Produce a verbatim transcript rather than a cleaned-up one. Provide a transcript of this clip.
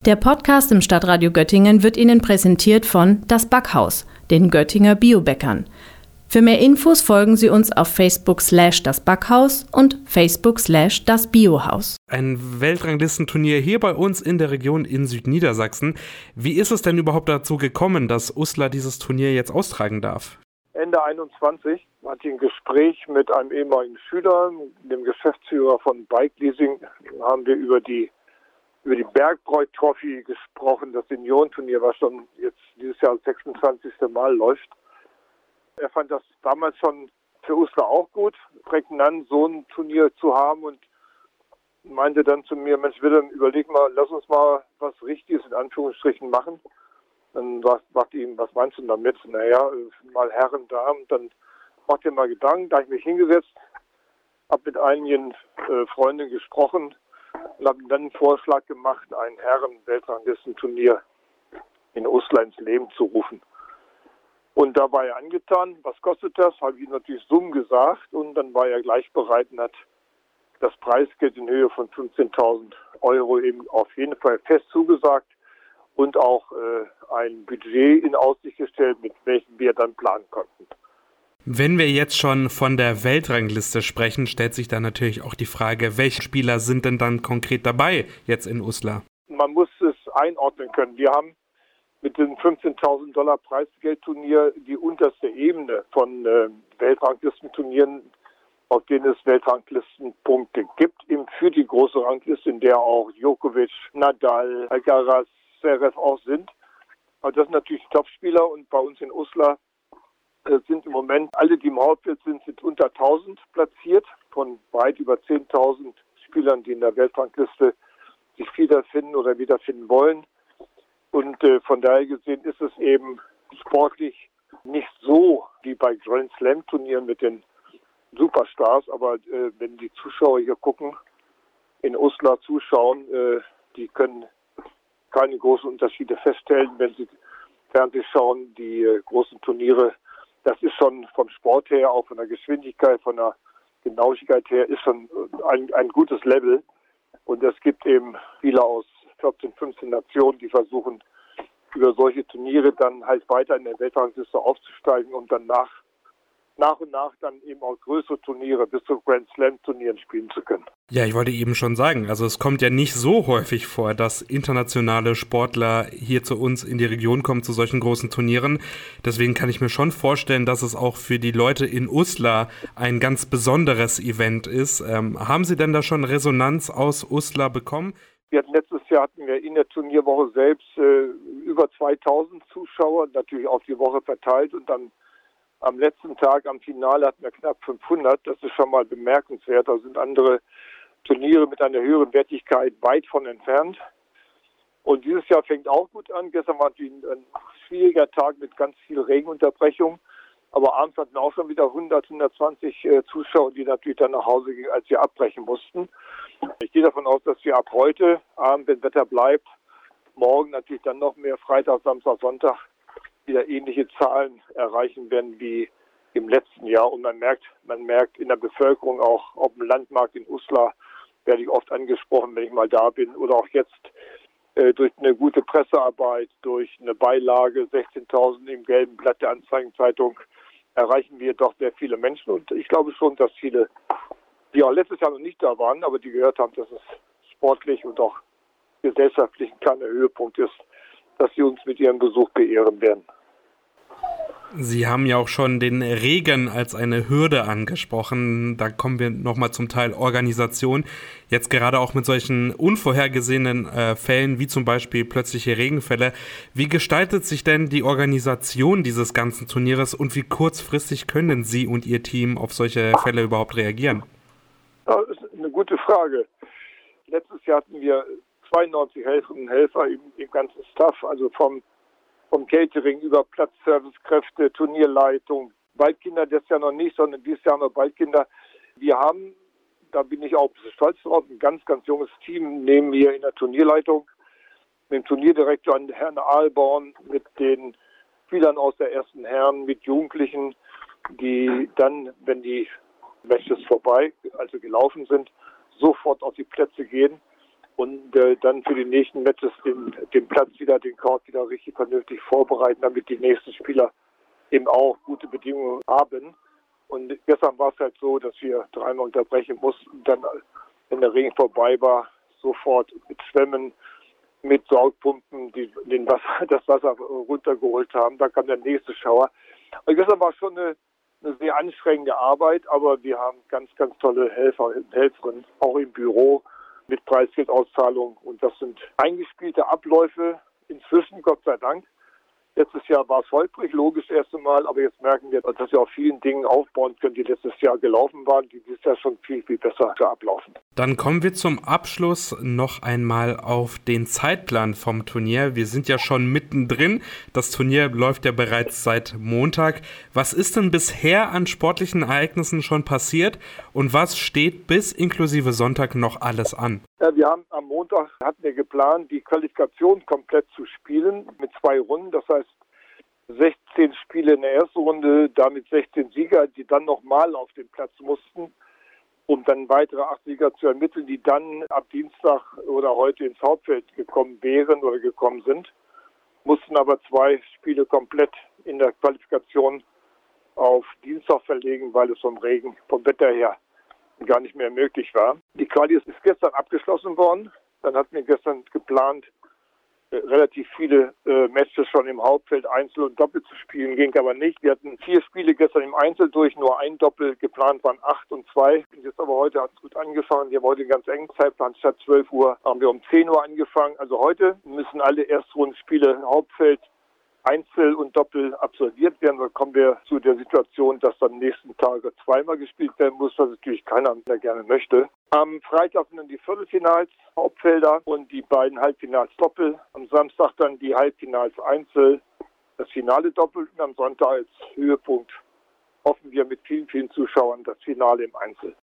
Der Podcast im Stadtradio Göttingen wird Ihnen präsentiert von Das Backhaus, den Göttinger Biobäckern. Für mehr Infos folgen Sie uns auf Facebook slash das Backhaus und Facebook slash das Biohaus. Ein Weltranglistenturnier hier bei uns in der Region in Südniedersachsen. Wie ist es denn überhaupt dazu gekommen, dass Uslar dieses Turnier jetzt austragen darf? Ende einundzwanzig hatte ich ein Gespräch mit einem ehemaligen Schüler, dem Geschäftsführer von Bike Leasing. Haben wir über die über die Bergbräu-Trophy gesprochen. Das Seniorenturnier, was schon jetzt dieses Jahr das sechsundzwanzigste Mal läuft. Er fand das damals schon für Uslar auch gut, prägnant so ein Turnier zu haben und meinte dann zu mir, Mensch, Willem, überleg mal, lass uns mal was Richtiges in Anführungsstrichen machen. Dann sagte ich ihm, was meinst du damit? Naja, mal Herren, Damen, dann mach dir mal Gedanken. Da habe ich mich hingesetzt, habe mit einigen äh, Freunden gesprochen und habe dann einen Vorschlag gemacht, ein Herren-Weltranglistenturnier in Uslar ins Leben zu rufen. Und da war er angetan, was kostet das? Habe ich ihm natürlich Summen gesagt und dann war er gleich bereit und hat das Preisgeld in Höhe von fünfzehntausend Euro eben auf jeden Fall fest zugesagt und auch äh, ein Budget in Aussicht gestellt, mit welchem wir dann planen konnten. Wenn wir jetzt schon von der Weltrangliste sprechen, stellt sich dann natürlich auch die Frage, welche Spieler sind denn dann konkret dabei jetzt in Uslar? Man muss es einordnen können. Wir haben mit dem fünfzehntausend Dollar Preisgeldturnier die unterste Ebene von äh, Weltranglistenturnieren, auf denen es Weltranglistenpunkte gibt, eben für die große Rangliste, in der auch Djokovic, Nadal, Alcaraz, Zverev auch sind. Aber das sind natürlich Topspieler und bei uns in Uslar sind im Moment alle, die im Hauptfeld sind, sind unter tausend platziert, von weit über zehntausend Spielern, die in der Weltrangliste sich wiederfinden oder wiederfinden wollen. Und äh, von daher gesehen ist es eben sportlich nicht so wie bei Grand Slam Turnieren mit den Superstars, aber äh, wenn die Zuschauer hier gucken, in Uslar zuschauen, äh, die können keine großen Unterschiede feststellen, wenn sie Fernsehen schauen, die äh, großen Turniere. Das ist schon vom Sport her, auch von der Geschwindigkeit, von der Genauigkeit her, ist schon ein, ein gutes Level. Und es gibt eben viele aus vierzehn, fünfzehn Nationen, die versuchen, über solche Turniere dann halt weiter in der Weltrangliste aufzusteigen, um dann nach, nach und nach dann eben auch größere Turniere bis zu Grand Slam Turnieren spielen zu können. Ja, ich wollte eben schon sagen, also es kommt ja nicht so häufig vor, dass internationale Sportler hier zu uns in die Region kommen zu solchen großen Turnieren. Deswegen kann ich mir schon vorstellen, dass es auch für die Leute in Uslar ein ganz besonderes Event ist. Ähm, haben Sie denn da schon Resonanz aus Uslar bekommen? Wir hatten letztes Jahr hatten wir in der Turnierwoche selbst äh, über zweitausend Zuschauer, natürlich auf die Woche verteilt und dann am letzten Tag, am Finale, hatten wir knapp fünfhundert. Das ist schon mal bemerkenswert. Da sind andere Turniere mit einer höheren Wertigkeit weit von entfernt. Und dieses Jahr fängt auch gut an. Gestern war ein, ein schwieriger Tag mit ganz viel Regenunterbrechung. Aber abends hatten auch schon wieder hundert, hundertzwanzig äh, Zuschauer, die natürlich dann nach Hause gingen, als wir abbrechen mussten. Ich gehe davon aus, dass wir ab heute Abend, wenn Wetter bleibt, morgen natürlich dann noch mehr, Freitag, Samstag, Sonntag, wieder ähnliche Zahlen erreichen werden wie im letzten Jahr. Und man merkt, man merkt in der Bevölkerung auch auf dem Landmarkt in Uslar, werde ich oft angesprochen, wenn ich mal da bin. Oder auch jetzt äh, durch eine gute Pressearbeit, durch eine Beilage, sechzehntausend im gelben Blatt der Anzeigenzeitung, erreichen wir doch sehr viele Menschen. Und ich glaube schon, dass viele, die auch letztes Jahr noch nicht da waren, aber die gehört haben, dass es sportlich und auch gesellschaftlich ein kleiner Höhepunkt ist, dass sie uns mit ihrem Besuch beehren werden. Sie haben ja auch schon den Regen als eine Hürde angesprochen. Da kommen wir nochmal zum Teil Organisation. Jetzt gerade auch mit solchen unvorhergesehenen äh, Fällen, wie zum Beispiel plötzliche Regenfälle. Wie gestaltet sich denn die Organisation dieses ganzen Turnieres und wie kurzfristig können Sie und Ihr Team auf solche Fälle überhaupt reagieren? Das ist eine gute Frage. Letztes Jahr hatten wir zweiundneunzig Helferinnen und Helfer im, im ganzen Staff, also vom Vom Catering über Platzservicekräfte, Turnierleitung, Waldkinder das Jahr noch nicht, sondern dieses Jahr noch Waldkinder. Wir haben, da bin ich auch ein bisschen stolz drauf, ein ganz, ganz junges Team neben mir in der Turnierleitung, mit dem Turnierdirektor Herrn Ahlborn, mit den Spielern aus der ersten Herren, mit Jugendlichen, die dann, wenn die Matches vorbei, also gelaufen sind, sofort auf die Plätze gehen und äh, dann für die nächsten Matches den, den Platz wieder, den Court wieder richtig vernünftig vorbereiten, damit die nächsten Spieler eben auch gute Bedingungen haben. Und gestern war es halt so, dass wir dreimal unterbrechen mussten, dann, wenn der Regen vorbei war, sofort mit Schwämmen, mit Saugpumpen die den Wasser, das Wasser runtergeholt haben. Da kam der nächste Schauer. Und gestern war schon eine, eine sehr anstrengende Arbeit, aber wir haben ganz, ganz tolle Helfer und Helferinnen, auch im Büro mit Preisgeldauszahlung. Und das sind eingespielte Abläufe inzwischen, Gott sei Dank. Letztes Jahr war es holprig, logisch das erste Mal, aber jetzt merken wir, dass wir auf vielen Dingen aufbauen können, die letztes Jahr gelaufen waren, die dieses Jahr schon viel, viel besser ablaufen. Dann kommen wir zum Abschluss noch einmal auf den Zeitplan vom Turnier. Wir sind ja schon mittendrin. Das Turnier läuft ja bereits seit Montag. Was ist denn bisher an sportlichen Ereignissen schon passiert und was steht bis inklusive Sonntag noch alles an? Ja, wir haben am Montag, hatten wir geplant, die Qualifikation komplett zu spielen mit zwei Runden. Das heißt, sechzehn Spiele in der ersten Runde, damit sechzehn Sieger, die dann nochmal auf den Platz mussten, um dann weitere acht Sieger zu ermitteln, die dann ab Dienstag oder heute ins Hauptfeld gekommen wären oder gekommen sind, mussten aber zwei Spiele komplett in der Qualifikation auf Dienstag verlegen, weil es vom Regen, vom Wetter her gar nicht mehr möglich war. Die Quali ist gestern abgeschlossen worden. Dann hatten wir gestern geplant, äh, relativ viele äh, Matches schon im Hauptfeld Einzel und Doppel zu spielen, ging aber nicht. Wir hatten vier Spiele gestern im Einzel durch, nur ein Doppel, geplant waren acht und zwei. Jetzt aber heute hat es gut angefangen. Wir haben heute einen ganz engen Zeitplan. Statt zwölf Uhr haben wir um zehn Uhr angefangen. Also heute müssen alle Erstrundenspiele Hauptfeld Einzel und Doppel absolviert werden. Da kommen wir zu der Situation, dass dann nächsten Tage zweimal gespielt werden muss, was natürlich keiner mehr gerne möchte. Am Freitag sind dann die Viertelfinals Hauptfelder und die beiden Halbfinals Doppel. Am Samstag dann die Halbfinals Einzel, das Finale Doppel und am Sonntag als Höhepunkt hoffen wir mit vielen, vielen Zuschauern das Finale im Einzel.